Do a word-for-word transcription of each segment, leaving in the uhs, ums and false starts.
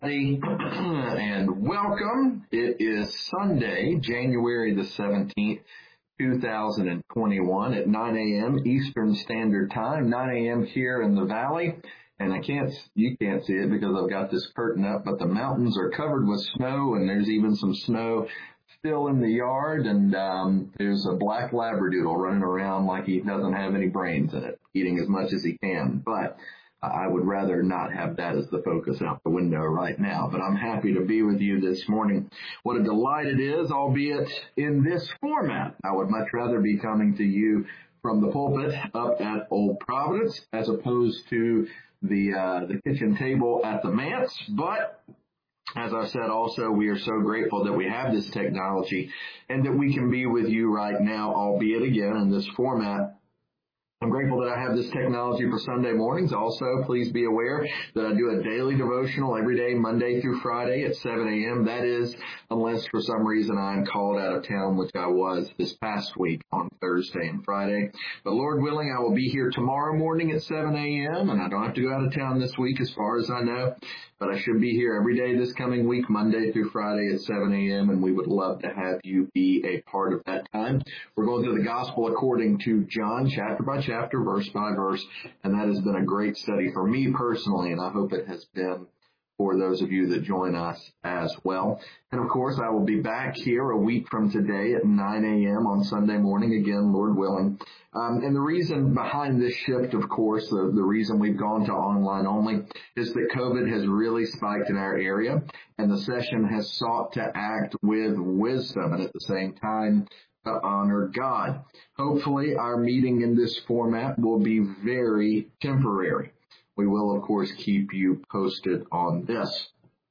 And welcome. It is Sunday, January the seventeenth, two thousand twenty-one at nine a.m. Eastern Standard Time, nine a.m. here in the Valley. And I can't, you can't see it because I've got this curtain up, but the mountains are covered with snow, and there's even some snow still in the yard, and um, there's a black Labradoodle running around like he doesn't have any brains in it, eating as much as he can. But I would rather not have that as the focus out the window right now, but I'm happy to be with you this morning. What a delight it is, albeit in this format. I would much rather be coming to you from the pulpit up at Old Providence as opposed to the uh, the kitchen table at the manse, but as I said also, we are so grateful that we have this technology and that we can be with you right now, albeit again in this format. I'm grateful that I have this technology for Sunday mornings. Also, please be aware that I do a daily devotional every day, Monday through Friday at seven a.m. That is, unless for some reason I'm called out of town, which I was this past week on Thursday and Friday. But Lord willing, I will be here tomorrow morning at seven a.m. and I don't have to go out of town this week as far as I know. But I should be here every day this coming week, Monday through Friday at seven a.m., and we would love to have you be a part of that time. We're going through the Gospel according to John, chapter by chapter, verse by verse, and that has been a great study for me personally, and I hope it has been for those of you that join us as well. And of course, I will be back here a week from today at nine a.m. on Sunday morning, again, Lord willing. Um, and the reason behind this shift, of course, the, the reason we've gone to online only is that COVID has really spiked in our area, and the session has sought to act with wisdom and at the same time to honor God. Hopefully, our meeting in this format will be very temporary. We will, of course, keep you posted on this.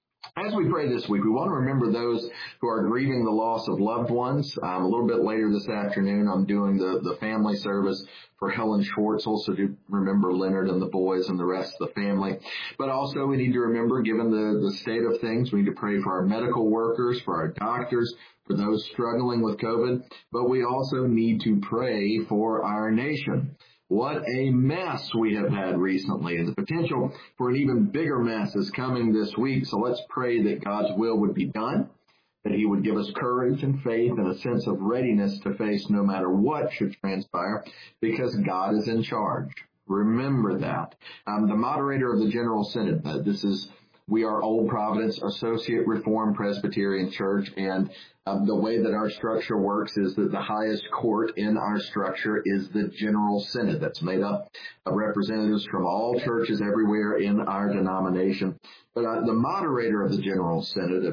As we pray this week, we want to remember those who are grieving the loss of loved ones. Um, a little bit later this afternoon, I'm doing the, the family service for Helen Schwartzel, so do remember Leonard and the boys and the rest of the family. But also we need to remember, given the, the state of things, we need to pray for our medical workers, for our doctors, for those struggling with COVID. But we also need to pray for our nation. What a mess we have had recently, and the potential for an even bigger mess is coming this week. So let's pray that God's will would be done, that he would give us courage and faith and a sense of readiness to face no matter what should transpire, because God is in charge. Remember that. Um, the moderator of the General Synod, uh, this is We are Old Providence Associate Reformed Presbyterian Church, and um, the way that our structure works is that the highest court in our structure is the General Synod. That's made up of representatives from all churches everywhere in our denomination. But uh, the moderator of the General Synod,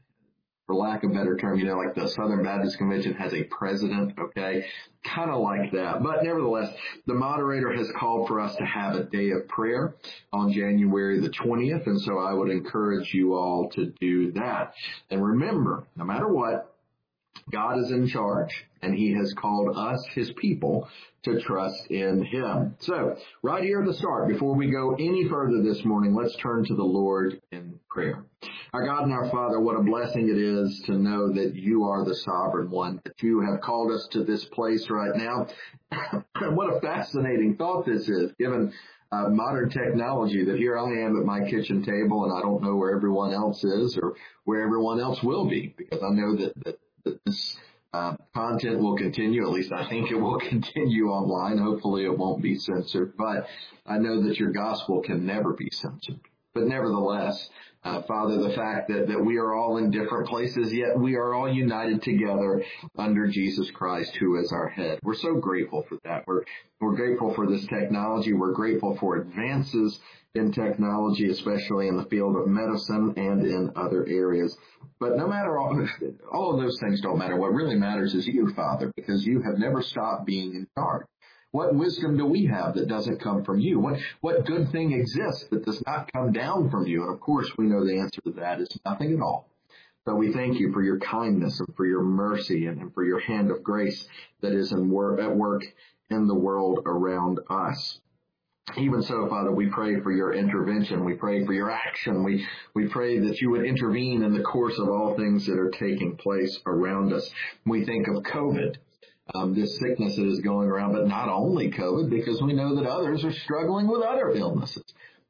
for lack of a better term, you know, like the Southern Baptist Convention has a president, okay, kind of like that. But nevertheless, the moderator has called for us to have a day of prayer on January the twentieth, and so I would encourage you all to do that. And remember, no matter what, God is in charge, and he has called us, his people, to trust in him. So, right here at the start, before we go any further this morning, let's turn to the Lord in prayer. Our God and our Father, what a blessing it is to know that you are the sovereign one, that you have called us to this place right now. What a fascinating thought this is, given uh, modern technology, that here I am at my kitchen table, and I don't know where everyone else is or where everyone else will be, because I know that, that, that this Uh, content will continue, at least I think it will continue online. Hopefully it won't be censored, but I know that your gospel can never be censored. But nevertheless, uh, Father, the fact that, that we are all in different places, yet we are all united together under Jesus Christ, who is our head. We're so grateful for that. We're, we're grateful for this technology. We're grateful for advances in technology, especially in the field of medicine and in other areas. But no matter all, all of those things don't matter. What really matters is you, Father, because you have never stopped being in charge. What wisdom do we have that doesn't come from you? What what good thing exists that does not come down from you? And of course, we know the answer to that is nothing at all. So we thank you for your kindness and for your mercy and, and for your hand of grace that is in wor- at work in the world around us. Even so, Father, we pray for your intervention. We pray for your action. We we pray that you would intervene in the course of all things that are taking place around us. We think of COVID, um, this sickness that is going around, but not only COVID, because we know that others are struggling with other illnesses.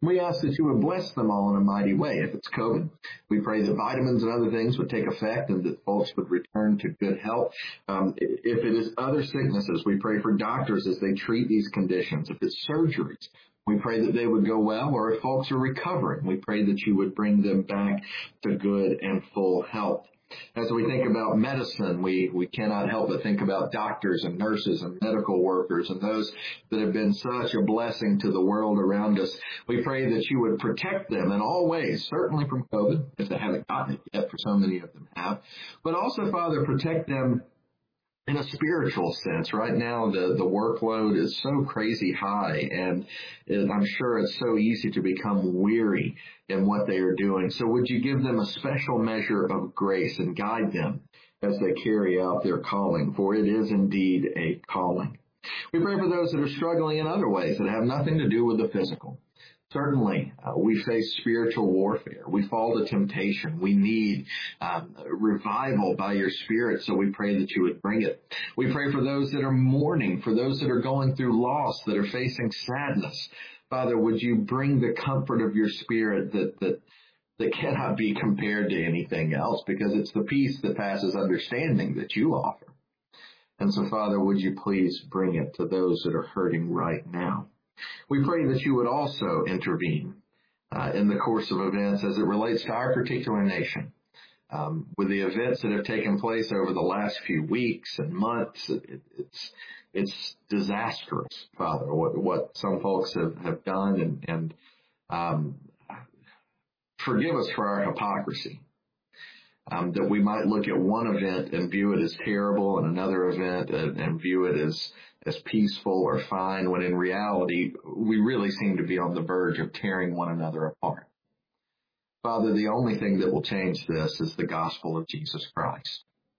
We ask that you would bless them all in a mighty way. If it's COVID, we pray that vitamins and other things would take effect and that folks would return to good health. Um, if it is other sicknesses, we pray for doctors as they treat these conditions. If it's surgeries, we pray that they would go well, or if folks are recovering, we pray that you would bring them back to good and full health. As we think about medicine, we, we cannot help but think about doctors and nurses and medical workers and those that have been such a blessing to the world around us. We pray that you would protect them in all ways, certainly from COVID, if they haven't gotten it yet, for so many of them have, but also, Father, protect them in a spiritual sense. Right now, the, the workload is so crazy high, and it, I'm sure it's so easy to become weary in what they are doing. So would you give them a special measure of grace and guide them as they carry out their calling, for it is indeed a calling. We pray for those that are struggling in other ways that have nothing to do with the physical. Certainly, uh, we face spiritual warfare. We fall to temptation. We need um, revival by your Spirit, so we pray that you would bring it. We pray for those that are mourning, for those that are going through loss, that are facing sadness. Father, would you bring the comfort of your Spirit that that that cannot be compared to anything else, because it's the peace that passes understanding that you offer. And so, Father, would you please bring it to those that are hurting right now. We pray that you would also intervene uh, in the course of events as it relates to our particular nation. Um, with the events that have taken place over the last few weeks and months, it, it's it's disastrous, Father, what, what some folks have, have done. And, and um, forgive us for our hypocrisy, um, that we might look at one event and view it as terrible and another event and, and view it as as peaceful or fine, when in reality, we really seem to be on the verge of tearing one another apart. Father, the only thing that will change this is the gospel of Jesus Christ.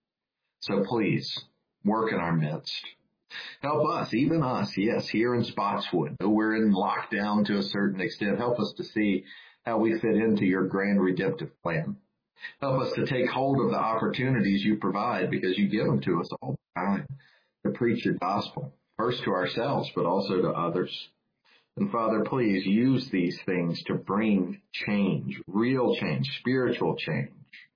So please, work in our midst. Help us, even us, yes, here in Spotswood, though we're in lockdown to a certain extent. Help us to see how we fit into your grand redemptive plan. Help us to take hold of the opportunities you provide, because you give them to us all the time, to preach your gospel, first to ourselves, but also to others. And Father, please use these things to bring change, real change, spiritual change.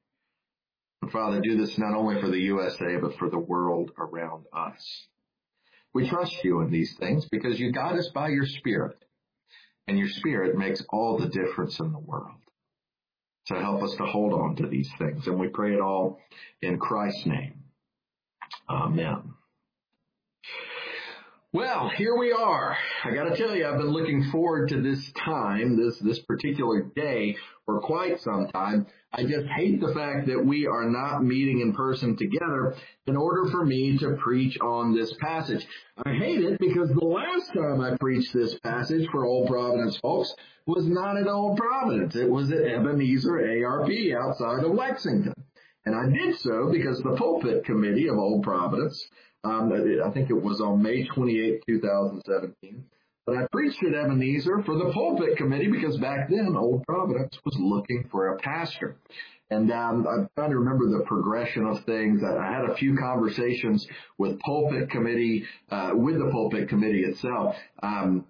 And Father, do this not only for the U S A, but for the world around us. We trust you in these things because you guide us by your Spirit, and your Spirit makes all the difference in the world. So help us to hold on to these things, and we pray it all in Christ's name. Amen. Well, here we are. I got to tell you, I've been looking forward to this time, this this particular day, for quite some time. I just hate the fact that we are not meeting in person together in order for me to preach on this passage. I hate it because the last time I preached this passage for Old Providence folks was not at Old Providence. It was at Ebenezer A R P outside of Lexington. And I did so because the pulpit committee of Old Providence, Um, I think it was on May twenty-eighth, twenty seventeen. But I preached at Ebenezer for the pulpit committee because back then Old Providence was looking for a pastor. And um, I'm trying to remember the progression of things. I, I had a few conversations with pulpit committee, uh, with the pulpit committee itself. Um,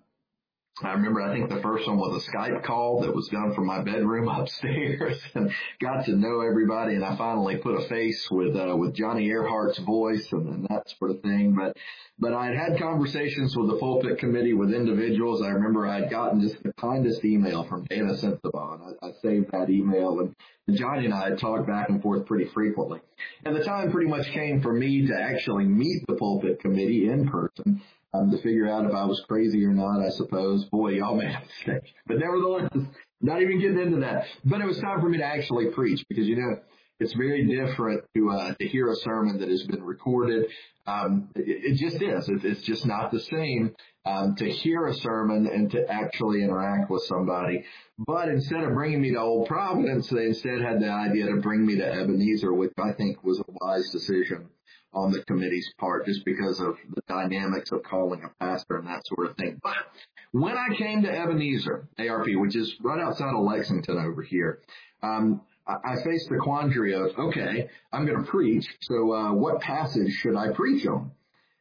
I remember, I think the first one was a Skype call that was done from my bedroom upstairs, and got to know everybody. And I finally put a face with, uh, with Johnny Earhart's voice and, and that sort of thing. But, but I had had conversations with the pulpit committee with individuals. I remember I had gotten just the kindest email from Dana Sensabaugh. I, I saved that email, and, and Johnny and I had talked back and forth pretty frequently. And the time pretty much came for me to actually meet the pulpit committee in person. Um, to figure out if I was crazy or not, I suppose. Boy, y'all made a mistake. But nevertheless, not even getting into that. But it was time for me to actually preach, because, you know, it's very different to uh, to hear a sermon that has been recorded. Um, it, it just is. It, it's just not the same um, to hear a sermon and to actually interact with somebody. But instead of bringing me to Old Providence, they instead had the idea to bring me to Ebenezer, which I think was a wise decision on the committee's part, just because of the dynamics of calling a pastor and that sort of thing. But when I came to Ebenezer A R P, which is right outside of Lexington over here, um, I, I faced the quandary of, okay, I'm going to preach, so uh, what passage should I preach on?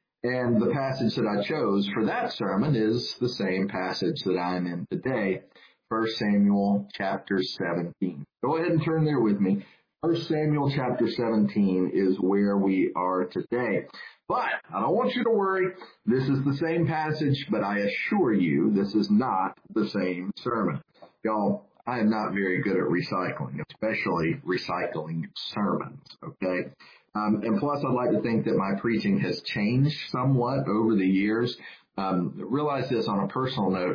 And the passage that I chose for that sermon is the same passage that I'm in today, First Samuel chapter seventeen. Go ahead and turn there with me. First Samuel chapter seventeen is where we are today. But I don't want you to worry. This is the same passage, but I assure you this is not the same sermon. Y'all, I am not very good at recycling, especially recycling sermons, okay? Um, and plus, I'd like to think that my preaching has changed somewhat over the years. Um, realize this on a personal note.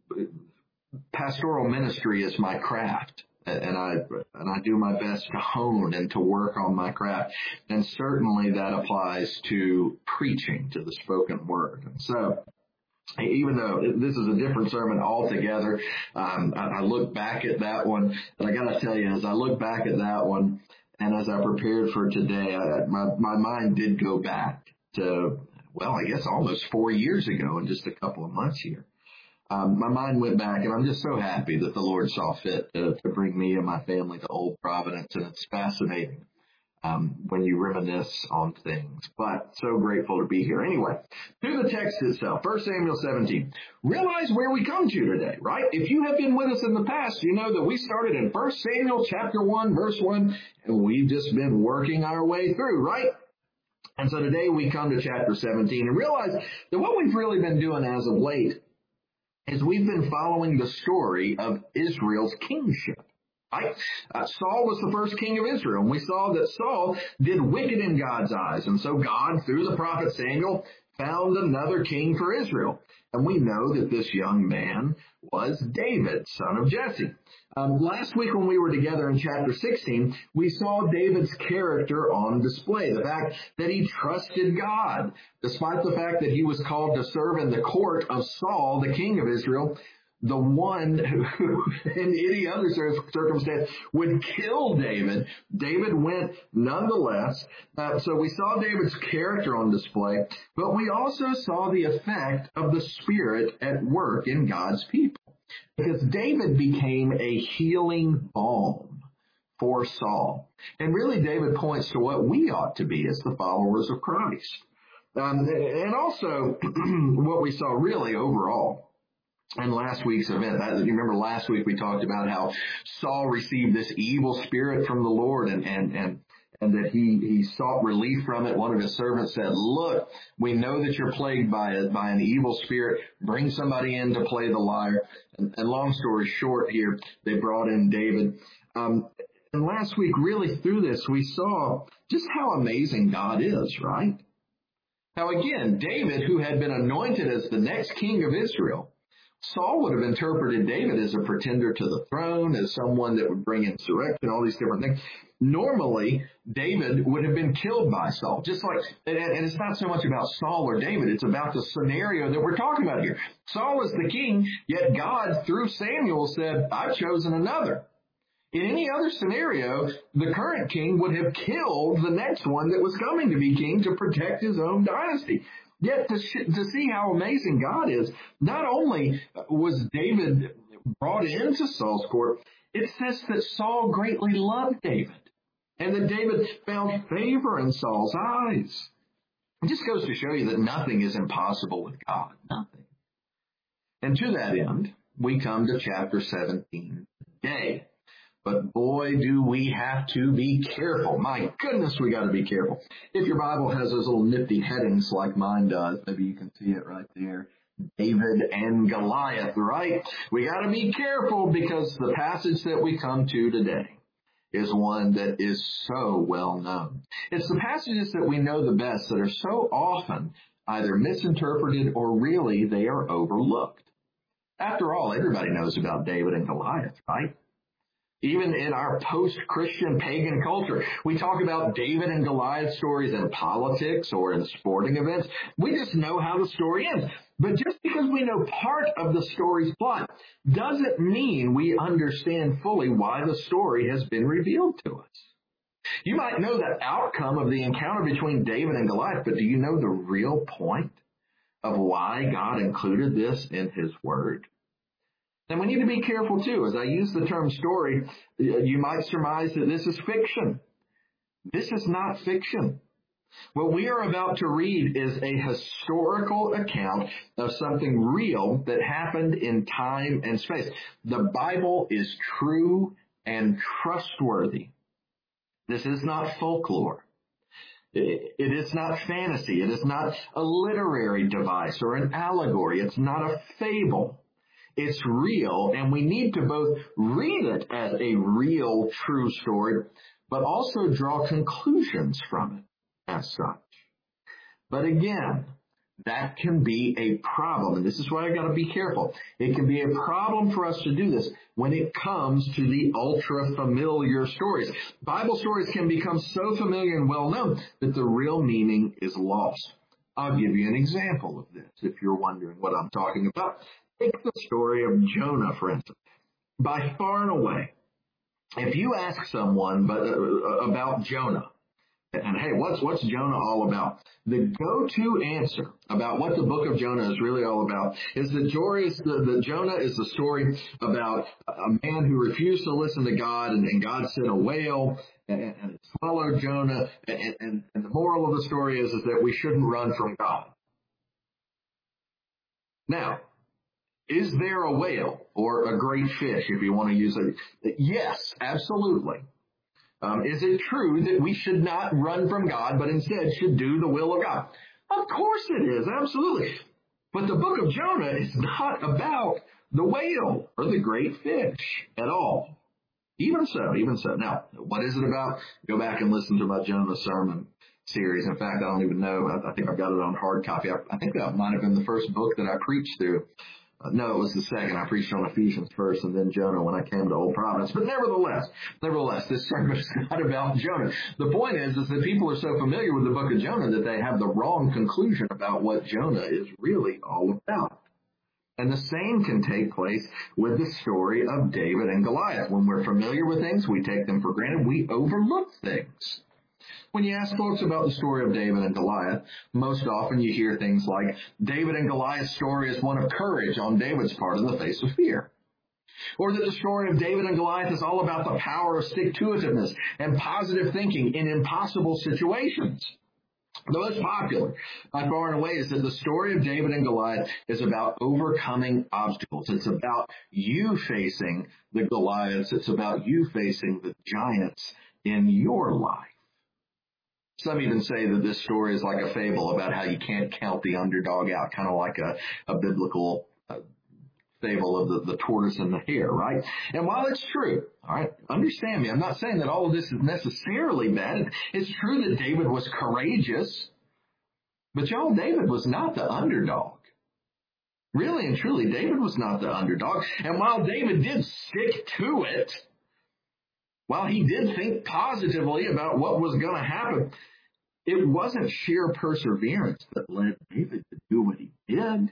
Pastoral ministry is my craft, and I and I do my best to hone and to work on my craft. And certainly that applies to preaching, to the spoken word. And so, even though this is a different sermon altogether, um, I, I look back at that one, and I got to tell you, as I look back at that one, and as I prepared for today, I, my my mind did go back to, well, I guess almost four years ago, in just a couple of months here. Um, my mind went back, and I'm just so happy that the Lord saw fit to, to bring me and my family to Old Providence, and it's fascinating um, when you reminisce on things. But so grateful to be here. Anyway, to the text itself, First Samuel seventeen. Realize where we come to today, right? If you have been with us in the past, you know that we started in First Samuel chapter one, verse one, and we've just been working our way through, right? And so today we come to chapter seventeen and realize that what we've really been doing as of late is we've been following the story of Israel's kingship. Right? Uh, Saul was the first king of Israel, and we saw that Saul did wicked in God's eyes. And so God, through the prophet Samuel, found another king for Israel. And we know that this young man was David, son of Jesse. Um, last week when we were together in chapter sixteen, we saw David's character on display. The fact that he trusted God, despite the fact that he was called to serve in the court of Saul, the king of Israel, the one who, in any other circumstance, would kill David. David went nonetheless. Uh, so we saw David's character on display, but we also saw the effect of the Spirit at work in God's people. Because David became a healing balm for Saul. And really, David points to what we ought to be as the followers of Christ. Um, and also, what we saw really overall, and last week's event, that, you remember last week we talked about how Saul received this evil spirit from the Lord, and, and, and, and that he, he sought relief from it. One of his servants said, look, we know that you're plagued by a, by an evil spirit. Bring somebody in to play the lyre. And, and long story short here, they brought in David. Um, and last week, really through this, we saw just how amazing God is, right? How again, David, who had been anointed as the next king of Israel, Saul would have interpreted David as a pretender to the throne, as someone that would bring insurrection, all these different things. Normally, David would have been killed by Saul. Just like, and it's not so much about Saul or David, it's about the scenario that we're talking about here. Saul is the king, yet God, through Samuel, said, I've chosen another. In any other scenario, the current king would have killed the next one that was coming to be king to protect his own dynasty. Yet to, sh- to see how amazing God is, not only was David brought into Saul's court, it says that Saul greatly loved David, and that David found favor in Saul's eyes. It just goes to show you that nothing is impossible with God. Nothing. And to that end, we come to chapter seventeen today. But boy, do we have to be careful. My goodness, we got to be careful. If your Bible has those little nifty headings like mine does, maybe you can see it right there. David and Goliath, right? We got to be careful because the passage that we come to today is one that is so well known. It's the passages that we know the best that are so often either misinterpreted or really they are overlooked. After all, everybody knows about David and Goliath, right? Even in our post-Christian pagan culture, we talk about David and Goliath stories in politics or in sporting events. We just know how the story ends. But just because we know part of the story's plot doesn't mean we understand fully why the story has been revealed to us. You might know the outcome of the encounter between David and Goliath, but do you know the real point of why God included this in his word? And we need to be careful, too. As I use the term story, you might surmise that this is fiction. This is not fiction. What we are about to read is a historical account of something real that happened in time and space. The Bible is true and trustworthy. This is not folklore. It is not fantasy. It is not a literary device or an allegory. It's not a fable. It's real, and we need to both read it as a real, true story, but also draw conclusions from it as such. But again, that can be a problem, and this is why I got to be careful. It can be a problem for us to do this when it comes to the ultra-familiar stories. Bible stories can become so familiar and well-known that the real meaning is lost. I'll give you an example of this if you're wondering what I'm talking about. Take the story of Jonah, for instance. By far and away, if you ask someone but, uh, about Jonah, and hey, what's what's Jonah all about? The go-to answer about what the book of Jonah is really all about is that the, the Jonah is the story about a man who refused to listen to God, and, and God sent a whale and, and it swallowed Jonah. And, and, and the moral of the story is, is that we shouldn't run from God. Now, is there a whale or a great fish, if you want to use it? Yes, absolutely. Um, is it true that we should not run from God, but instead should do the will of God? Of course it is, absolutely. But the book of Jonah is not about the whale or the great fish at all. Even so, even so. Now, what is it about? Go back and listen to my Jonah sermon series. In fact, I don't even know. I, I think I've got it on hard copy. I, I think that might have been the first book that I preached through. Uh, no, it was the second. I preached on Ephesians first and then Jonah when I came to Old Providence. But nevertheless, nevertheless, this sermon is not about Jonah. The point is, is that people are so familiar with the book of Jonah that they have the wrong conclusion about what Jonah is really all about. And the same can take place with the story of David and Goliath. When we're familiar with things, we take them for granted. We overlook things. When you ask folks about the story of David and Goliath, most often you hear things like, David and Goliath's story is one of courage on David's part in the face of fear. Or that the story of David and Goliath is all about the power of stick-to-itiveness and positive thinking in impossible situations. The most popular, by far and away, is that the story of David and Goliath is about overcoming obstacles. It's about you facing the Goliaths. It's about you facing the giants in your life. Some even say that this story is like a fable about how you can't count the underdog out, kind of like a, a biblical uh, fable of the, the tortoise and the hare, right? And while it's true, all right, understand me, I'm not saying that all of this is necessarily bad. It's true that David was courageous, but y'all, David was not the underdog. Really and truly, David was not the underdog. And while David did stick to it, while he did think positively about what was going to happen, it wasn't sheer perseverance that led David to do what he did.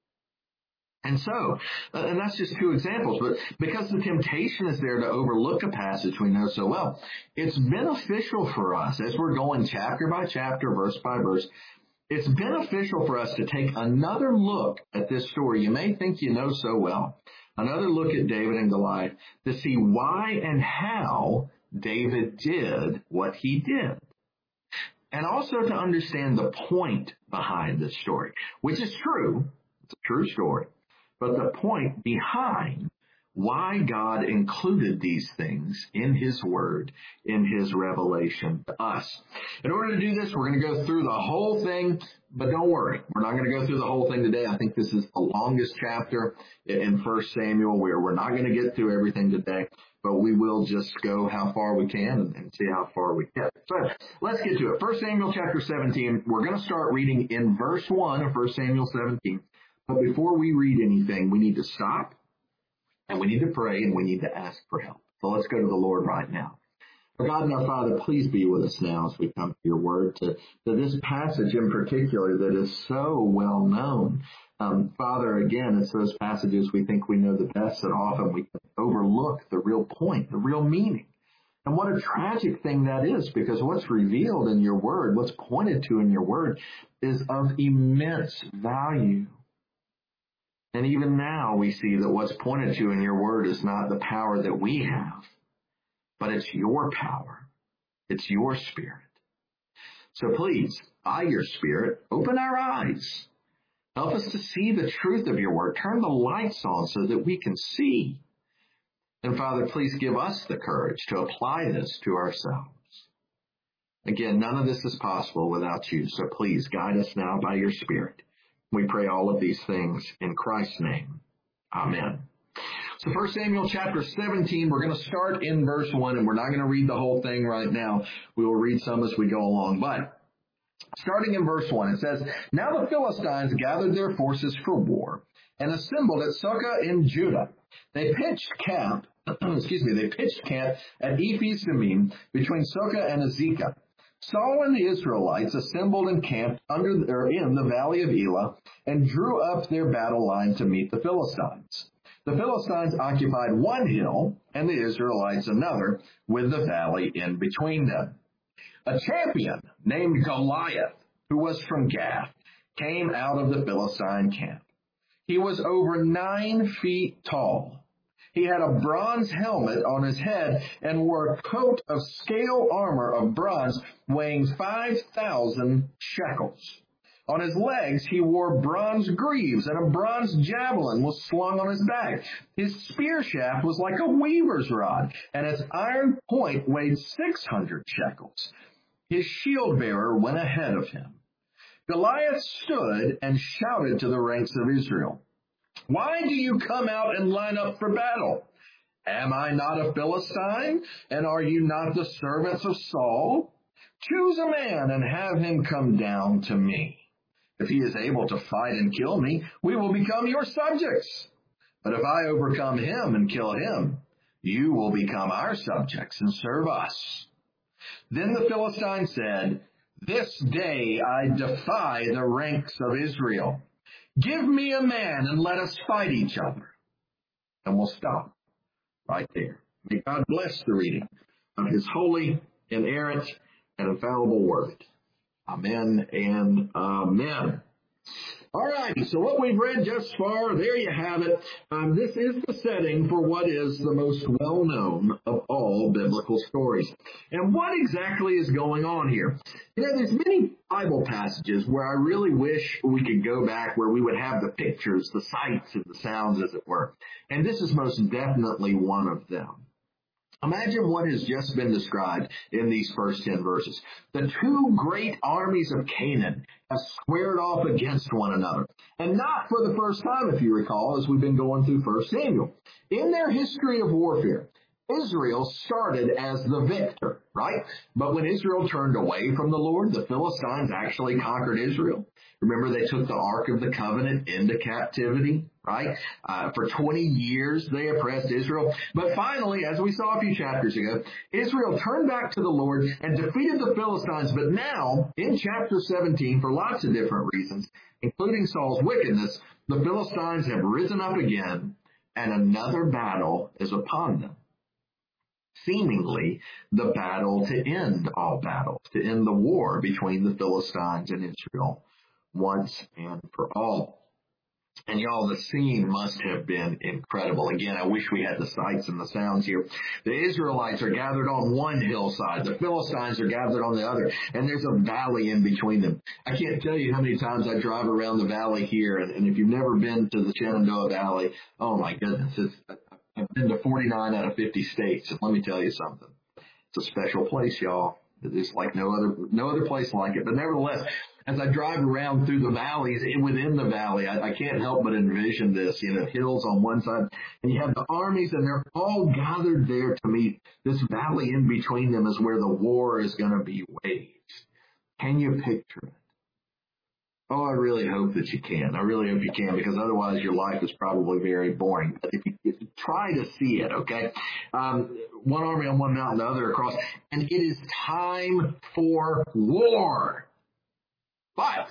And so, uh, and that's just two examples, but because the temptation is there to overlook a passage we know so well, it's beneficial for us as we're going chapter by chapter, verse by verse. It's beneficial for us to take another look at this story you may think you know so well, another look at David and Goliath to see why and how David did what he did. And also to understand the point behind this story, which is true. It's a true story. But the point behind why God included these things in his word, in his revelation to us. In order to do this, we're going to go through the whole thing, but don't worry, we're not going to go through the whole thing today. I think this is the longest chapter in First Samuel, where we're not going to get through everything today, but we will just go how far we can and see how far we get. So let's get to it. First Samuel chapter seventeen, we're going to start reading in verse one of First Samuel seventeen. But before we read anything, we need to stop. And we need to pray, and we need to ask for help. So let's go to the Lord right now. Our God and our Father, please be with us now as we come to your word, to, to this passage in particular that is so well known. Um, Father, again, it's those passages we think we know the best, that often we overlook the real point, the real meaning. And what a tragic thing that is, because what's revealed in your word, what's pointed to in your word, is of immense value. And even now we see that what's pointed to in your word is not the power that we have, but it's your power. It's your spirit. So please, by your Spirit, open our eyes. Help us to see the truth of your word. Turn the lights on so that we can see. And Father, please give us the courage to apply this to ourselves. Again, none of this is possible without you, so please guide us now by your Spirit. We pray all of these things in Christ's name. Amen. So First Samuel chapter seventeen, we're going to start in verse one, and we're not going to read the whole thing right now. We will read some as we go along. But starting in verse one, it says, Now the Philistines gathered their forces for war and assembled at Socoh in Judah. They pitched camp, excuse me, they pitched camp at Ephes-Dammim between Socoh and Azekah. Saul and the Israelites assembled and camped under or in the valley of Elah and drew up their battle line to meet the Philistines. The Philistines occupied one hill and the Israelites another, with the valley in between them. A champion named Goliath, who was from Gath, came out of the Philistine camp. He was over nine feet tall. He had a bronze helmet on his head and wore a coat of scale armor of bronze weighing five thousand shekels. On his legs he wore bronze greaves, and a bronze javelin was slung on his back. His spear shaft was like a weaver's rod, and its iron point weighed six hundred shekels. His shield bearer went ahead of him. Goliath stood and shouted to the ranks of Israel, Why do you come out and line up for battle? Am I not a Philistine, and are you not the servants of Saul? Choose a man and have him come down to me. If he is able to fight and kill me, we will become your subjects. But if I overcome him and kill him, you will become our subjects and serve us. Then the Philistine said, This day I defy the ranks of Israel. Give me a man and let us fight each other. And we'll stop right there. May God bless the reading of his holy, inerrant, and infallible word. Amen and amen. All righty, so what we've read just far, there you have it. Um, this is the setting for what is the most well-known of all biblical stories. And what exactly is going on here? You know, there's many Bible passages where I really wish we could go back where we would have the pictures, the sights, and the sounds, as it were. And this is most definitely one of them. Imagine what has just been described in these first ten verses. The two great armies of Canaan have squared off against one another. And not for the first time, if you recall, as we've been going through First Samuel. In their history of warfare, Israel started as the victor, right? But when Israel turned away from the Lord, the Philistines actually conquered Israel. Remember, they took the Ark of the Covenant into captivity, right? Uh, for twenty years, they oppressed Israel. But finally, as we saw a few chapters ago, Israel turned back to the Lord and defeated the Philistines. But now, in chapter seventeen, for lots of different reasons, including Saul's wickedness, the Philistines have risen up again, and another battle is upon them. Seemingly the battle to end all battles, to end the war between the Philistines and Israel once and for all. And y'all, the scene must have been incredible. Again, I wish we had the sights and the sounds here. The Israelites are gathered on one hillside. The Philistines are gathered on the other. And there's a valley in between them. I can't tell you how many times I drive around the valley here. And, and if you've never been to the Shenandoah Valley, oh my goodness, it's, I've been to forty-nine out of fifty states. And let me tell you something. It's a special place, y'all. It's like no other, no other place like it. But nevertheless, as I drive around through the valleys, within the valley, I, I can't help but envision this, you know, hills on one side, and you have the armies, and they're all gathered there to meet. This valley in between them is where the war is going to be waged. Can you picture it? Oh, I really hope that you can. I really hope you can, because otherwise your life is probably very boring. But if you, if you try to see it, okay? Um, one army on one mountain, the other across, and it is time for war. But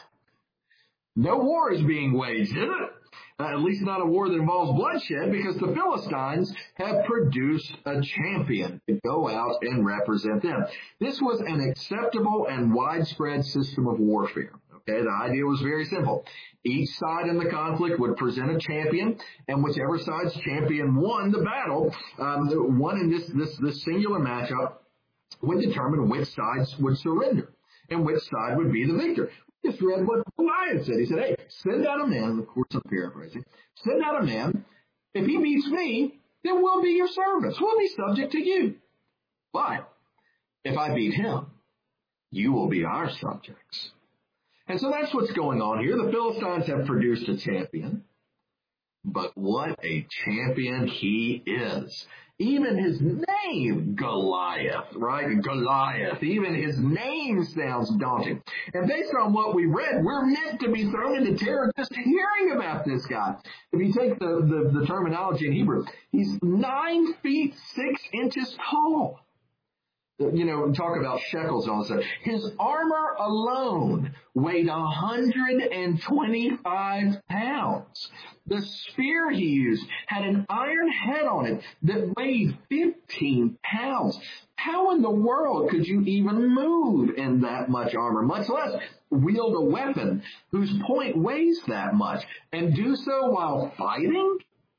no war is being waged, is it? Uh, at least not a war that involves bloodshed, because the Philistines have produced a champion to go out and represent them. This was an acceptable and widespread system of warfare. Okay, the idea was very simple. Each side in the conflict would present a champion, and whichever side's champion won the battle, um, won in this, this, this singular matchup, would determine which sides would surrender. and which side would be the victor. We just read what Goliath said. He said, hey, send out a man, of course I'm paraphrasing, send out a man. If he beats me, then we'll be your servants. We'll be subject to you. But if I beat him, you will be our subjects. And so that's what's going on here. The Philistines have produced a champion. But what a champion he is. Even his name, Goliath, right? Goliath. Even his name sounds daunting. And based on what we read, we're meant to be thrown into terror just hearing about this guy. If you take the, the, the terminology in Hebrew, he's nine feet six inches tall. You know, talk about shekels all of a sudden. His armor alone weighed one hundred twenty-five pounds. The spear he used had an iron head on it that weighed fifteen pounds. How in the world could you even move in that much armor, much less wield a weapon whose point weighs that much, and do so while fighting?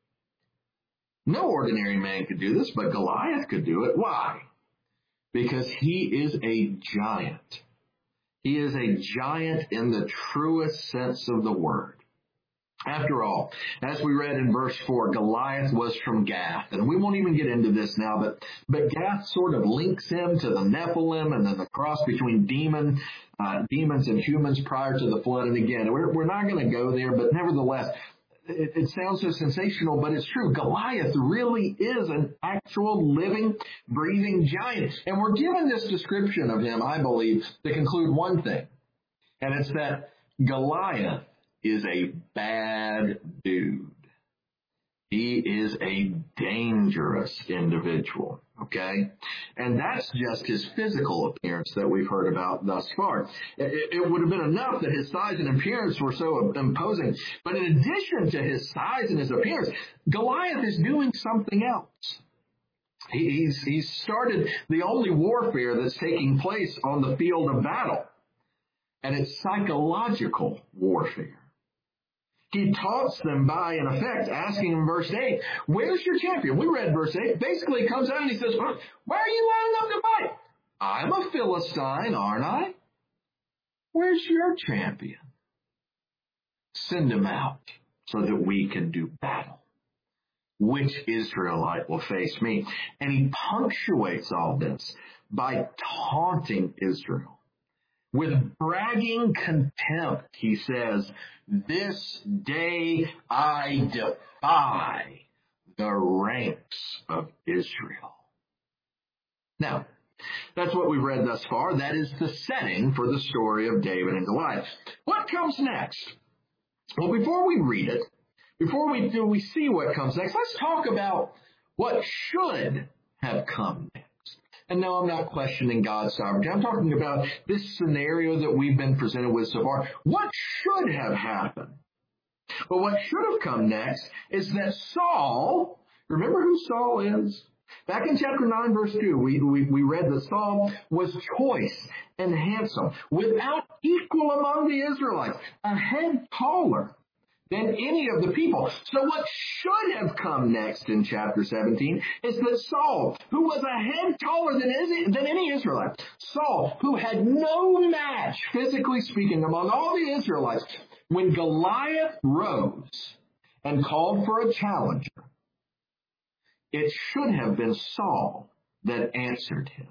No ordinary man could do this, but Goliath could do it. Why? Because he is a giant. He is a giant in the truest sense of the word. After all, as we read in verse four, Goliath was from Gath. And we won't even get into this now, but, but Gath sort of links him to the Nephilim and then the cross between demon, uh, demons and humans prior to the flood. And again, we're, we're not going to go there, but nevertheless, It, it sounds so sensational, but it's true. Goliath really is an actual living, breathing giant. And we're given this description of him, I believe, to conclude one thing. And it's that Goliath is a bad dude. He is a dangerous individual, okay? And that's just his physical appearance that we've heard about thus far. It, it would have been enough that his size and appearance were so imposing. But in addition to his size and his appearance, Goliath is doing something else. He, he's, he's started the only warfare that's taking place on the field of battle. And it's psychological warfare. He taunts them by, in effect, asking in verse eight, where's your champion? We read verse eight. Basically, he comes out and he says, why are you lining up to fight? I'm a Philistine, aren't I? Where's your champion? Send him out so that we can do battle. Which Israelite will face me? And he punctuates all this by taunting Israel. With bragging contempt, he says, this day I defy the ranks of Israel. Now, that's what we've read thus far. That is the setting for the story of David and Goliath. What comes next? Well, before we read it, before we do we see what comes next, let's talk about what should have come next. And no, I'm not questioning God's sovereignty. I'm talking about this scenario that we've been presented with so far. What should have happened? Well, what should have come next is that Saul, remember who Saul is? Back in chapter nine, verse two, we, we, we read that Saul was choice and handsome, without equal among the Israelites, a head taller than any of the people. So what should have come next in chapter seventeen is that Saul, who was a head taller than, than any Israelite, Saul, who had no match, physically speaking, among all the Israelites, when Goliath rose and called for a challenger, it should have been Saul that answered him.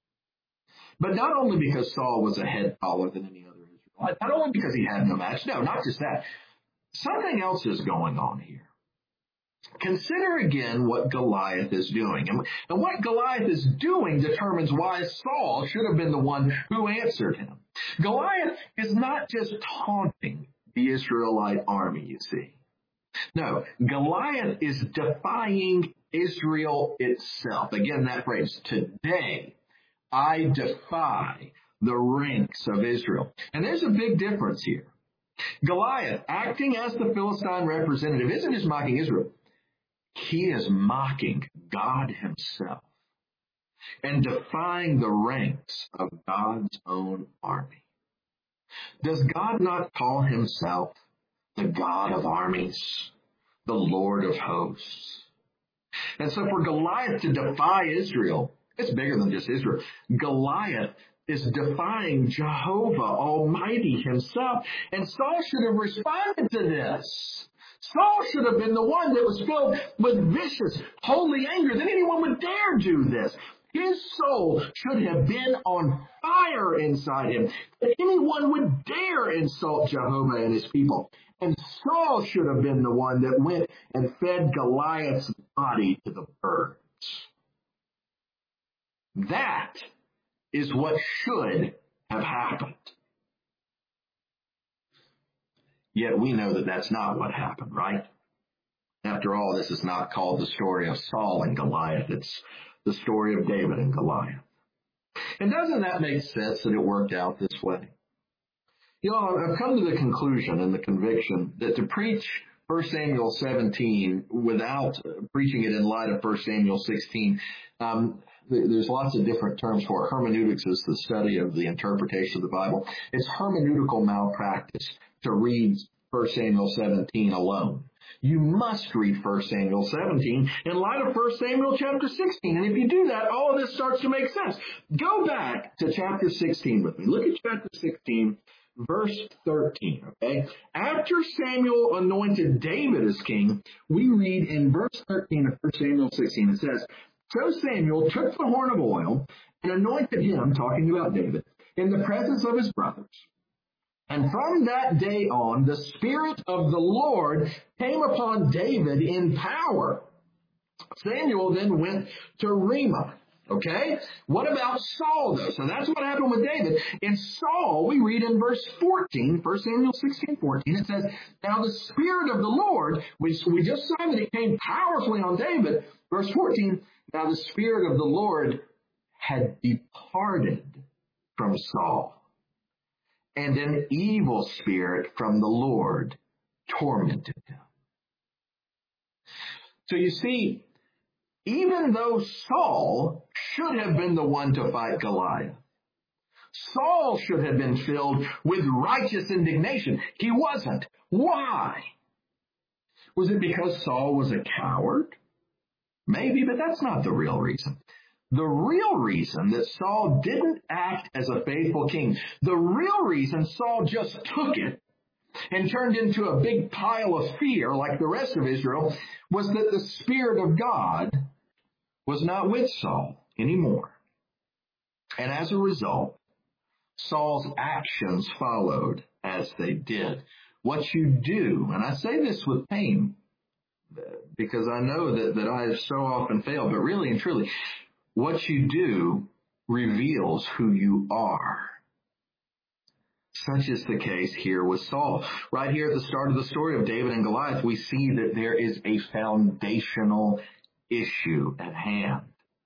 But not only because Saul was a head taller than any other Israelite, not only because he had no match, no, not just that. Something else is going on here. Consider again what Goliath is doing. And, and what Goliath is doing determines why Saul should have been the one who answered him. Goliath is not just taunting the Israelite army, you see. No, Goliath is defying Israel itself. Again, that phrase, today I defy the ranks of Israel. And there's a big difference here. Goliath, acting as the Philistine representative, isn't just mocking Israel. He is mocking God himself and defying the ranks of God's own army. Does God not call himself the God of armies, the Lord of hosts? And so for Goliath to defy Israel, it's bigger than just Israel. Goliath is defying Jehovah Almighty himself. And Saul should have responded to this. Saul should have been the one that was filled with vicious, holy anger that anyone would dare do this. His soul should have been on fire inside him, that anyone would dare insult Jehovah and his people. And Saul should have been the one that went and fed Goliath's body to the birds. That is what should have happened. Yet we know that that's not what happened, right? After all, this is not called the story of Saul and Goliath. It's the story of David and Goliath. And doesn't that make sense that it worked out this way? You know, I've come to the conclusion and the conviction that to preach First Samuel seventeen without preaching it in light of First Samuel sixteen, um, there's lots of different terms for it. Hermeneutics is the study of the interpretation of the Bible. It's hermeneutical malpractice to read First Samuel seventeen alone. You must read First Samuel seventeen in light of First Samuel chapter sixteen. And if you do that, all of this starts to make sense. Go back to chapter sixteen with me. Look at chapter sixteen, verse thirteen, okay? After Samuel anointed David as king, we read in verse thirteen of First Samuel sixteen, it says, "So Samuel took the horn of oil and anointed him," talking about David, "in the presence of his brothers. And from that day on, the Spirit of the Lord came upon David in power. Samuel then went to Ramah." Okay? What about Saul, though? So that's what happened with David. In Saul, we read in verse fourteen, First Samuel sixteen, fourteen, it says, "Now the Spirit of the Lord," we, we just saw that it came powerfully on David. Verse fourteen, "Now the Spirit of the Lord had departed from Saul, and an evil spirit from the Lord tormented him." So you see, even though Saul should have been the one to fight Goliath, Saul should have been filled with righteous indignation. He wasn't. Why? Was it because Saul was a coward? Maybe, but that's not the real reason. The real reason that Saul didn't act as a faithful king, the real reason Saul just took it and turned into a big pile of fear like the rest of Israel, was that the Spirit of God was not with Saul anymore. And as a result, Saul's actions followed as they did. What you do, and I say this with pain, because I know that, that I have so often failed, but really and truly, what you do reveals who you are. Such is the case here with Saul. Right here at the start of the story of David and Goliath, we see that there is a foundational issue at hand.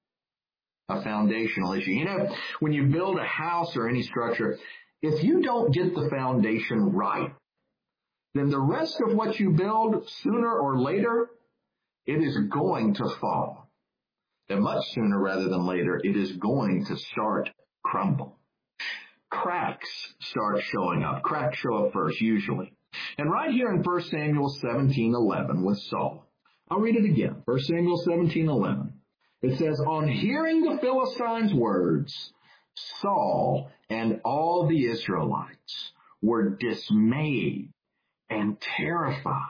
A foundational issue. You know, when you build a house or any structure, if you don't get the foundation right, then the rest of what you build, sooner or later, it is going to fall. And much sooner rather than later, it is going to start crumble. Cracks start showing up. Cracks show up first, usually. And right here in First Samuel seventeen eleven with Saul, I'll read it again. First Samuel seventeen eleven. It says, "On hearing the Philistines' words, Saul and all the Israelites were dismayed and terrified."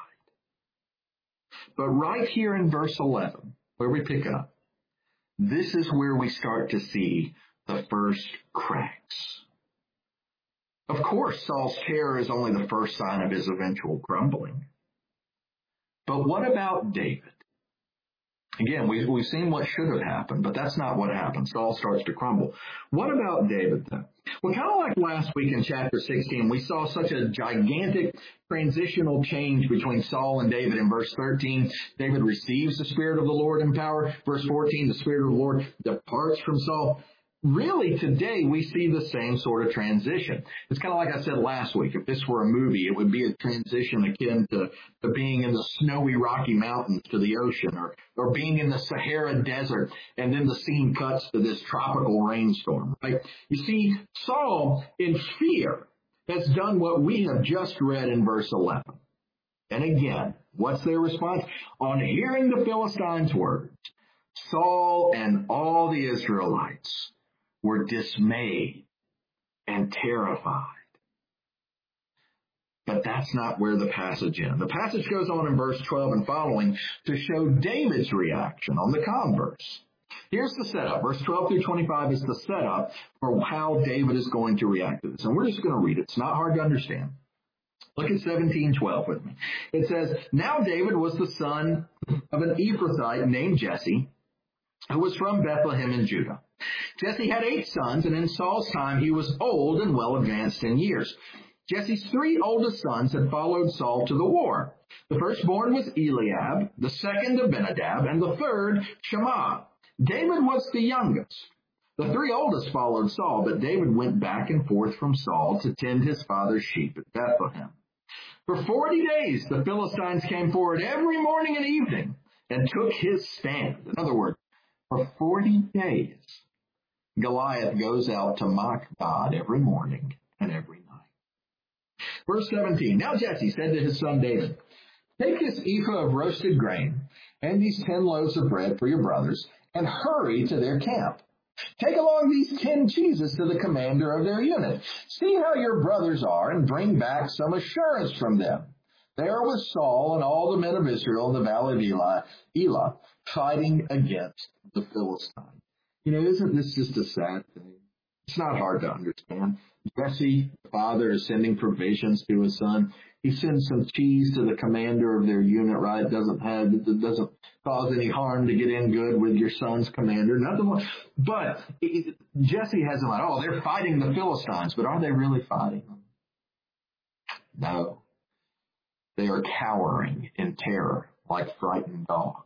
But right here in verse eleven, where we pick up, this is where we start to see the first cracks. Of course, Saul's terror is only the first sign of his eventual crumbling. But what about David? Again, we've, we've seen what should have happened, but that's not what happened. Saul starts to crumble. What about David, though? Well, kind of like last week in chapter sixteen, we saw such a gigantic transitional change between Saul and David. In verse thirteen, David receives the Spirit of the Lord in power. Verse fourteen, the Spirit of the Lord departs from Saul. Really, today, we see the same sort of transition. It's kind of like I said last week. If this were a movie, it would be a transition akin to, to being in the snowy Rocky Mountains to the ocean, or, or being in the Sahara Desert, and then the scene cuts to this tropical rainstorm, right? You see, Saul, in fear, has done what we have just read in verse eleven. And again, what's their response? On hearing the Philistines' words, Saul and all the Israelites were dismayed and terrified. But that's not where the passage ends. The passage goes on in verse twelve and following to show David's reaction on the converse. Here's the setup. Verse twelve through twenty-five is the setup for how David is going to react to this. And we're just going to read it. It's not hard to understand. Look at seventeen twelve with me. It says, "Now David was the son of an Ephrathite named Jesse, who was from Bethlehem in Judah. Jesse had eight sons, and in Saul's time he was old and well advanced in years. Jesse's three oldest sons had followed Saul to the war. The firstborn was Eliab, the second Abinadab, and the third Shammah. David was the youngest. The three oldest followed Saul, but David went back and forth from Saul to tend his father's sheep at Bethlehem. For forty days the Philistines came forward every morning and evening and took his stand." In other words, for forty days, Goliath goes out to mock God every morning and every night. Verse seventeen, "Now Jesse said to his son David, 'Take this ephah of roasted grain and these ten loaves of bread for your brothers and hurry to their camp. Take along these ten cheeses to the commander of their unit. See how your brothers are and bring back some assurance from them. They are with Saul and all the men of Israel in the valley of Elah, Elah fighting against the Philistines.'" You know, isn't this just a sad thing? It's not hard to understand. Jesse, the father, is sending provisions to his son. He sends some cheese to the commander of their unit, right? It doesn't have, it doesn't cause any harm to get in good with your son's commander. Nothing more. But it, Jesse has them like, oh, they're fighting the Philistines, but are they really fighting them? No. They are cowering in terror like frightened dogs.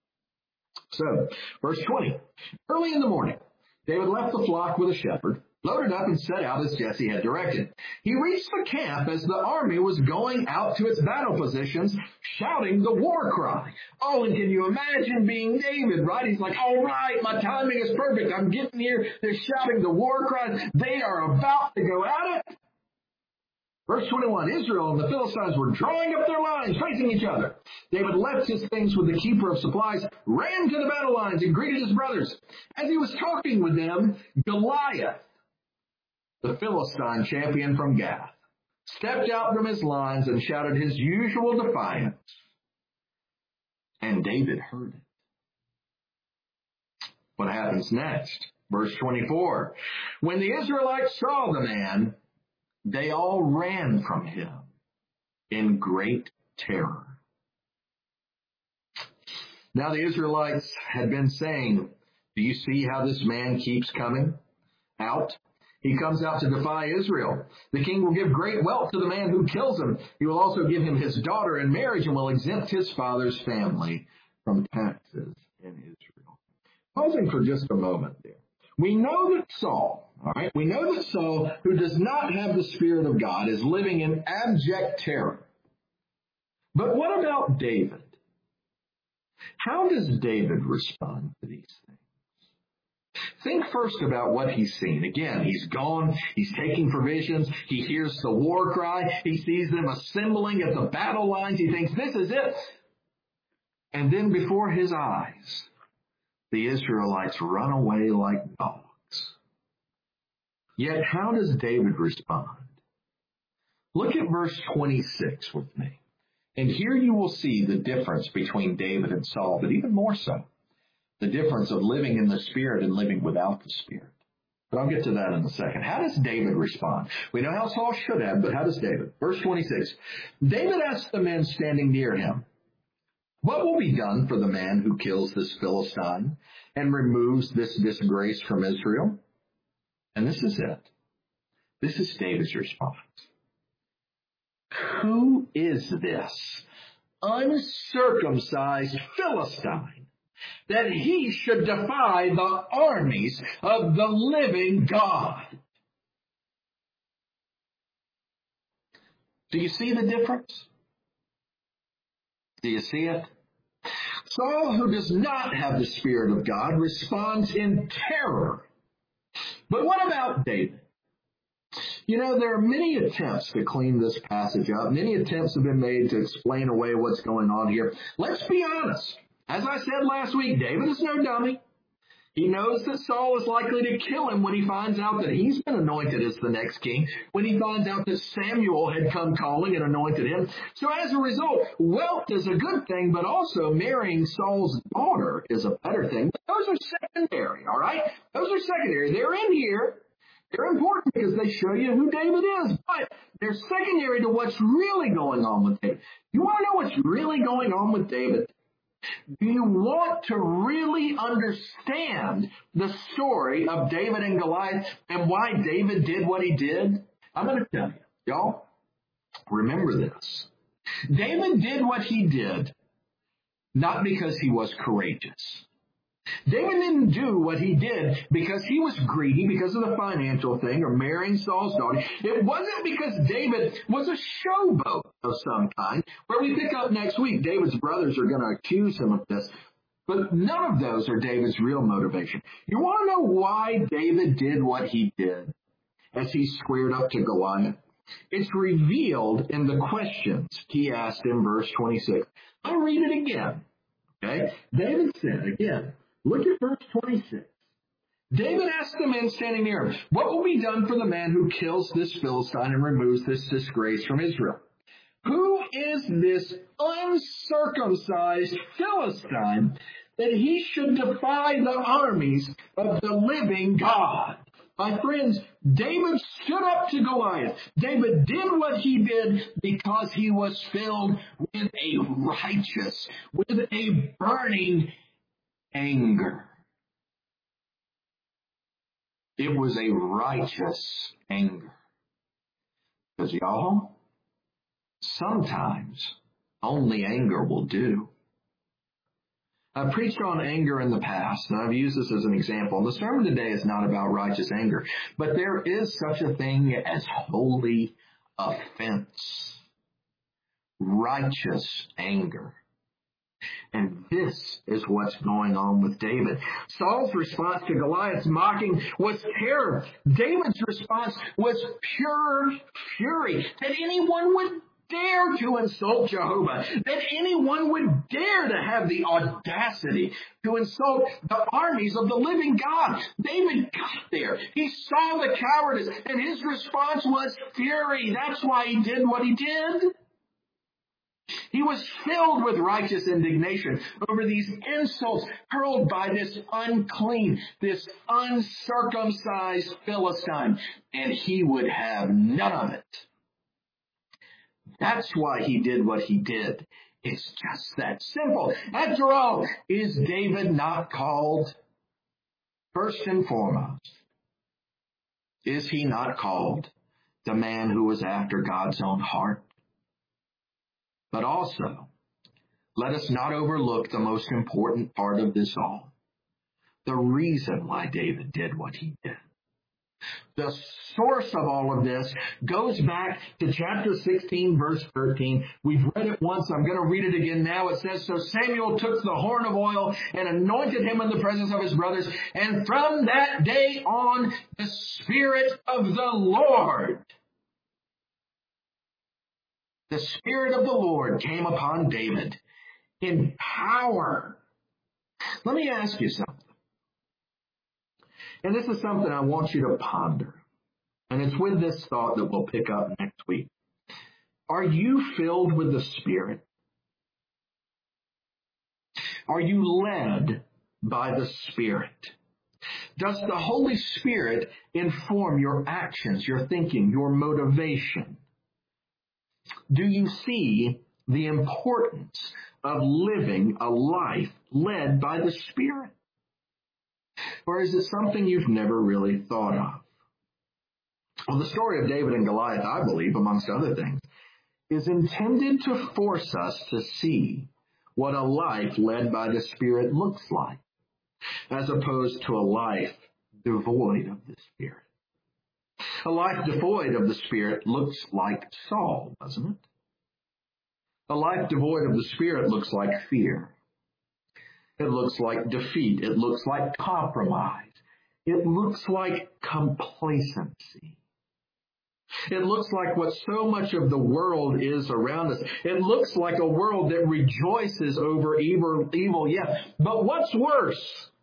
So, verse twenty. "Early in the morning, David left the flock with a shepherd, loaded up and set out as Jesse had directed. He reached the camp as the army was going out to its battle positions, shouting the war cry." Oh, and can you imagine being David, right? He's like, all right, my timing is perfect. I'm getting here. They're shouting the war cry. They are about to go at it. Verse twenty-one, "Israel and the Philistines were drawing up their lines, facing each other. David left his things with the keeper of supplies, ran to the battle lines, and greeted his brothers. As he was talking with them, Goliath, the Philistine champion from Gath, stepped out from his lines and shouted his usual defiance. And David heard it." What happens next? Verse twenty-four, "When the Israelites saw the man, they all ran from him in great terror." Now the Israelites had been saying, "Do you see how this man keeps coming out? He comes out to defy Israel. The king will give great wealth to the man who kills him. He will also give him his daughter in marriage and will exempt his father's family from taxes in Israel." Pausing for just a moment there. We know that Saul, all right, we know that Saul, who does not have the Spirit of God, is living in abject terror. But what about David? How does David respond to these things? Think first about what he's seen. Again, he's gone, he's taking provisions, he hears the war cry, he sees them assembling at the battle lines, he thinks, this is it. And then before his eyes, the Israelites run away like dogs. Yet how does David respond? Look at verse twenty-six with me. And here you will see the difference between David and Saul, but even more so, the difference of living in the Spirit and living without the Spirit. But I'll get to that in a second. How does David respond? We know how Saul should have, but how does David? Verse twenty-six. "David asked the men standing near him, 'What will be done for the man who kills this Philistine and removes this disgrace from Israel?'" And this is it. This is David's response. "Who is this uncircumcised Philistine that he should defy the armies of the living God?" Do you see the difference? Do you see it? Saul, who does not have the Spirit of God, responds in terror. But what about David? You know, there are many attempts to clean this passage up. Many attempts have been made to explain away what's going on here. Let's be honest. As I said last week, David is no dummy. He knows that Saul is likely to kill him when he finds out that he's been anointed as the next king, when he finds out that Samuel had come calling and anointed him. So as a result, wealth is a good thing, but also marrying Saul's daughter is a better thing. But those are secondary, all right? Those are secondary. They're in here. They're important because they show you who David is, but they're secondary to what's really going on with David. You want to know what's really going on with David? Do you want to really understand the story of David and Goliath and why David did what he did? I'm going to tell you, y'all, remember this. David did what he did not because he was courageous. David didn't do what he did because he was greedy, because of the financial thing, or marrying Saul's daughter. It wasn't because David was a showboat of some kind, where we pick up next week. David's brothers are going to accuse him of this. But none of those are David's real motivation. You want to know why David did what he did as he squared up to Goliath? It's revealed in the questions he asked in verse twenty-six. I'll read it again. Okay? David said, again, look at verse twenty-six. David asked the men standing near him, what will be done for the man who kills this Philistine and removes this disgrace from Israel? Who is this uncircumcised Philistine that he should defy the armies of the living God? My friends, David stood up to Goliath. David did what he did because he was filled with a righteous, with a burning anger. It was a righteous anger. Because y'all, sometimes only anger will do. I've preached on anger in the past, and I've used this as an example. And the sermon today is not about righteous anger, but there is such a thing as holy offense. Righteous anger. And this is what's going on with David. Saul's response to Goliath's mocking was terror. David's response was pure fury. That anyone would dare to insult Jehovah, that anyone would dare to have the audacity to insult the armies of the living God. David got there. He saw the cowardice, and his response was fury. That's why he did what he did. He was filled with righteous indignation over these insults hurled by this unclean, this uncircumcised Philistine, and he would have none of it. That's why he did what he did. It's just that simple. After all, is David not called? First and foremost, is he not called the man who was after God's own heart? But also, let us not overlook the most important part of this all. The reason why David did what he did. The source of all of this goes back to chapter sixteen, verse thirteen. We've read it once. I'm going to read it again now. It says, so Samuel took the horn of oil and anointed him in the presence of his brothers. And from that day on, the Spirit of the Lord, the Spirit of the Lord came upon David in power. Let me ask you something. And this is something I want you to ponder. And it's with this thought that we'll pick up next week. Are you filled with the Spirit? Are you led by the Spirit? Does the Holy Spirit inform your actions, your thinking, your motivation? Do you see the importance of living a life led by the Spirit? Or is it something you've never really thought of? Well, the story of David and Goliath, I believe, amongst other things, is intended to force us to see what a life led by the Spirit looks like, as opposed to a life devoid of the Spirit. A life devoid of the Spirit looks like Saul, doesn't it? A life devoid of the Spirit looks like fear. It looks like defeat. It looks like compromise. It looks like complacency. It looks like what so much of the world is around us. It looks like a world that rejoices over evil, evil, yes. But what's worse?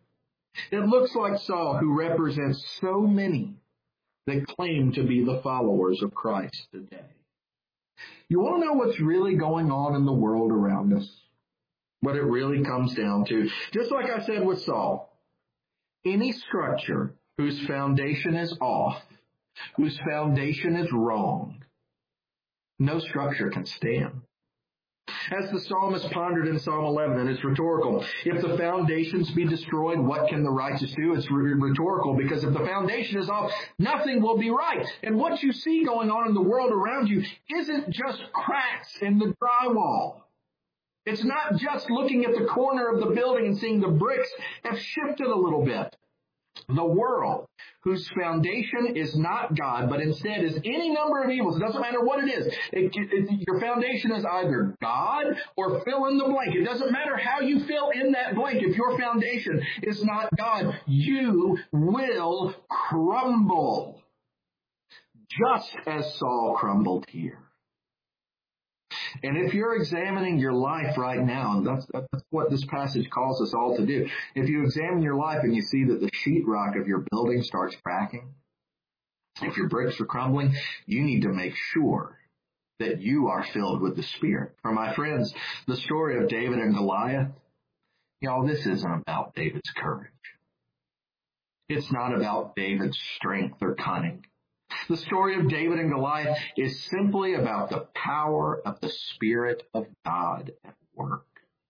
It looks like Saul, who represents so many that claim to be the followers of Christ today. You want to know what's really going on in the world around us? What it really comes down to. Just like I said with Saul, any structure whose foundation is off, whose foundation is wrong, no structure can stand. As the psalmist pondered in Psalm eleven, and it's rhetorical, if the foundations be destroyed, what can the righteous do? It's rhetorical, because if the foundation is off, nothing will be right. And what you see going on in the world around you isn't just cracks in the drywall. It's not just looking at the corner of the building and seeing the bricks have shifted a little bit. The world, whose foundation is not God, but instead is any number of evils, it doesn't matter what it is. It, it, your foundation is either God or fill in the blank. It doesn't matter how you fill in that blank. If your foundation is not God, you will crumble, just as Saul crumbled here. And if you're examining your life right now, and that's, that's what this passage calls us all to do, if you examine your life and you see that the sheetrock of your building starts cracking, if your bricks are crumbling, you need to make sure that you are filled with the Spirit. For my friends, the story of David and Goliath, y'all, this isn't about David's courage. It's not about David's strength or cunning. The story of David and Goliath is simply about the power of the Spirit of God at work.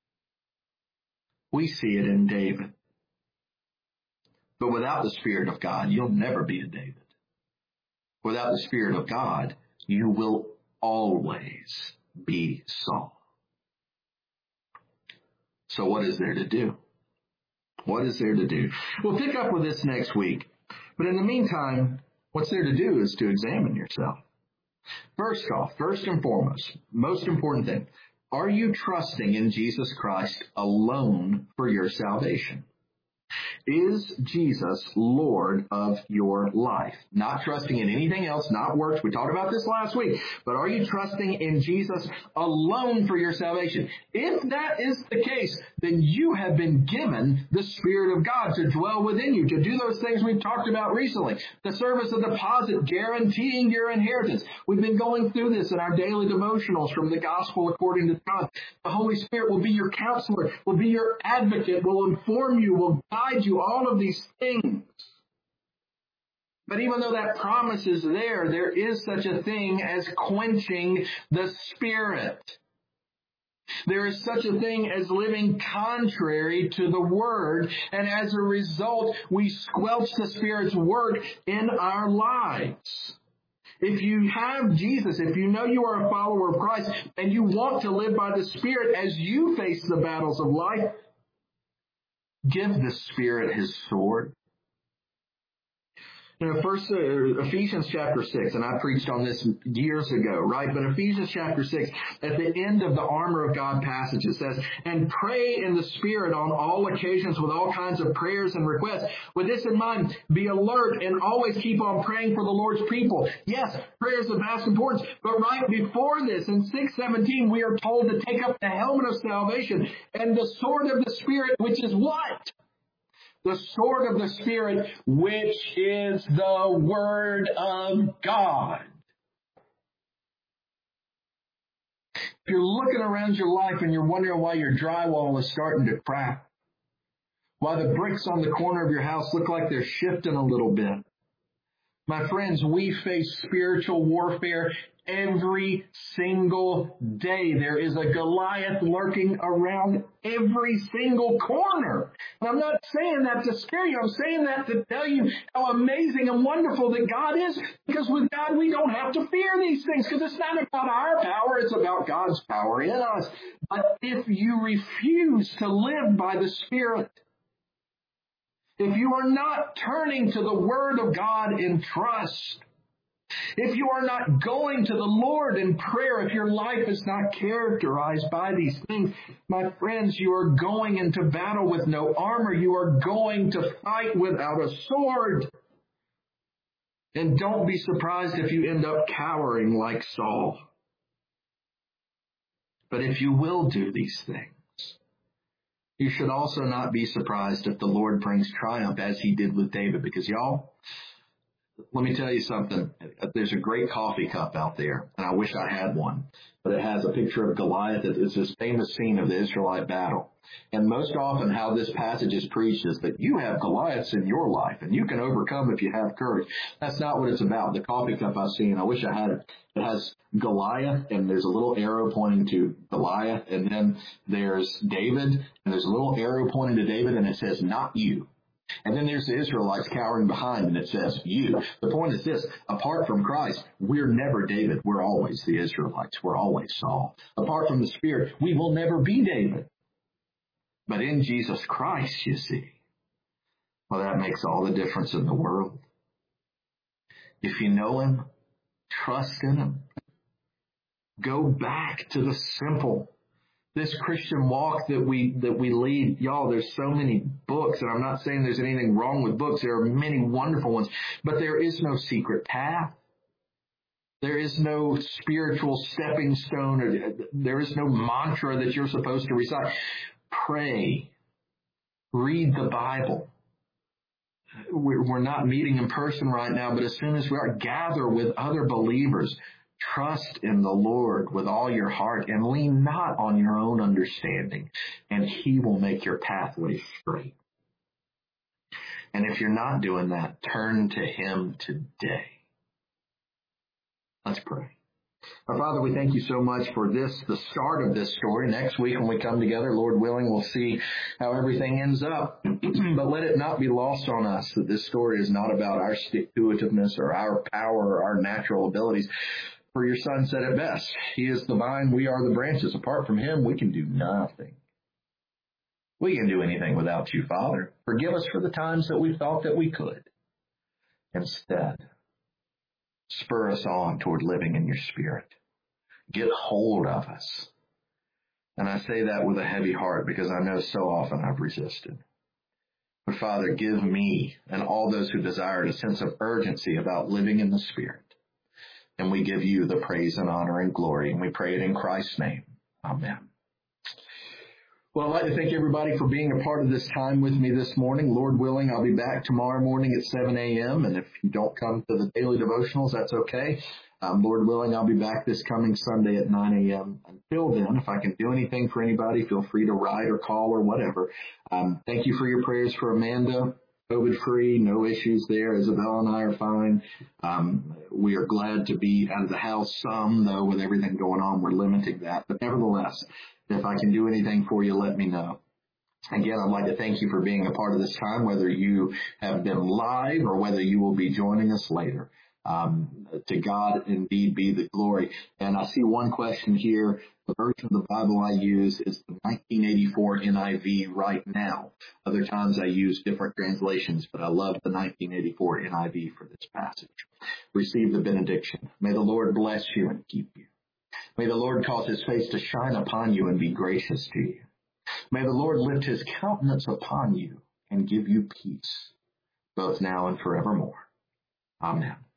We see it in David. But without the Spirit of God, you'll never be a David. Without the Spirit of God, you will always be Saul. So what is there to do? What is there to do? We'll pick up with this next week. But in the meantime, what's there to do is to examine yourself. First off, first and foremost, most important thing, are you trusting in Jesus Christ alone for your salvation? Is Jesus Lord of your life? Not trusting in anything else, not works. We talked about this last week. But are you trusting in Jesus alone for your salvation? If that is the case, then you have been given the Spirit of God to dwell within you, to do those things we've talked about recently. To serve as a deposit guaranteeing your inheritance. We've been going through this in our daily devotionals from the Gospel according to John. The Holy Spirit will be your counselor, will be your advocate, will inform you, will guide you, all of these things. But even though that promise is there, there is such a thing as quenching the Spirit. There is such a thing as living contrary to the Word, and as a result, we squelch the Spirit's work in our lives. If you have Jesus, if you know you are a follower of Christ, and you want to live by the Spirit as you face the battles of life, give the Spirit His sword. You know, first, uh, Ephesians chapter six, and I preached on this years ago, right? But Ephesians chapter six, at the end of the armor of God passage, it says, and pray in the Spirit on all occasions with all kinds of prayers and requests. With this in mind, be alert and always keep on praying for the Lord's people. Yes, prayer is of vast importance. But right before this, in six seventeen, we are told to take up the helmet of salvation and the sword of the Spirit, which is what? The sword of the Spirit, which is the Word of God. If you're looking around your life and you're wondering why your drywall is starting to crack, why the bricks on the corner of your house look like they're shifting a little bit, my friends, we face spiritual warfare every single day. There is a Goliath lurking around every single corner. And I'm not saying that to scare you. I'm saying that to tell you how amazing and wonderful that God is. Because with God, we don't have to fear these things. Because it's not about our power. It's about God's power in us. But if you refuse to live by the Spirit, if you are not turning to the Word of God in trust, if you are not going to the Lord in prayer, if your life is not characterized by these things, my friends, you are going into battle with no armor. You are going to fight without a sword. And don't be surprised if you end up cowering like Saul. But if you will do these things, You should also not be surprised if the Lord brings triumph as he did with David, because y'all, let me tell you something. There's a great coffee cup out there, and I wish I had one, but it has a picture of Goliath. It's this famous scene of the Israelite battle. And most often how this passage is preached is that you have Goliaths in your life, and you can overcome if you have courage. That's not what it's about. The coffee cup I've seen, I wish I had it. It has Goliath, and there's a little arrow pointing to Goliath, and then there's David, and there's a little arrow pointing to David, and it says, not you. And then there's the Israelites cowering behind, and it says, you. The point is this: apart from Christ, we're never David. We're always the Israelites. We're always Saul. Apart from the Spirit, we will never be David. But in Jesus Christ, you see, well, that makes all the difference in the world. If you know him, trust in him. Go back to the simple. This Christian walk that we that we lead, y'all, there's so many books, and I'm not saying there's anything wrong with books. There are many wonderful ones, but there is no secret path. There is no spiritual stepping stone, or there is no mantra that you're supposed to recite. Pray. Read the Bible. We're not meeting in person right now, but as soon as we are, gather with other believers. Trust in the Lord with all your heart and lean not on your own understanding, and he will make your pathway straight. And if you're not doing that, turn to him today. Let's pray. Our Father, we thank you so much for this, the start of this story. Next week when we come together, Lord willing, we'll see how everything ends up. But let it not be lost on us that this story is not about our stick-to-itiveness or our power or our natural abilities. For your Son said it best. He is the vine, we are the branches. Apart from him, we can do nothing. We can do anything without you, Father. Forgive us for the times that we thought that we could. Instead, spur us on toward living in your Spirit. Get hold of us. And I say that with a heavy heart because I know so often I've resisted. But Father, give me and all those who desire it a sense of urgency about living in the Spirit. And we give you the praise and honor and glory. And we pray it in Christ's name. Amen. Well, I'd like to thank everybody for being a part of this time with me this morning. Lord willing, I'll be back tomorrow morning at seven a.m. And if you don't come to the daily devotionals, that's okay. Um, Lord willing, I'll be back this coming Sunday at nine a.m. Until then, if I can do anything for anybody, feel free to write or call or whatever. Um, thank you for your prayers for Amanda. COVID-free, no issues there. Isabel and I are fine. Um, we are glad to be out of the house some, though with everything going on, we're limiting that. But nevertheless, if I can do anything for you, let me know. Again, I'd like to thank you for being a part of this time, whether you have been live or whether you will be joining us later. Um, to God indeed be the glory. And I see one question here. The version of the Bible I use is the nineteen eighty-four N I V right now. Other times I use different translations, but I love the nineteen eighty-four N I V for this passage. Receive the benediction. May the Lord bless you and keep you. May the Lord cause his face to shine upon you and be gracious to you. May the Lord lift his countenance upon you and give you peace, both now and forevermore. Amen.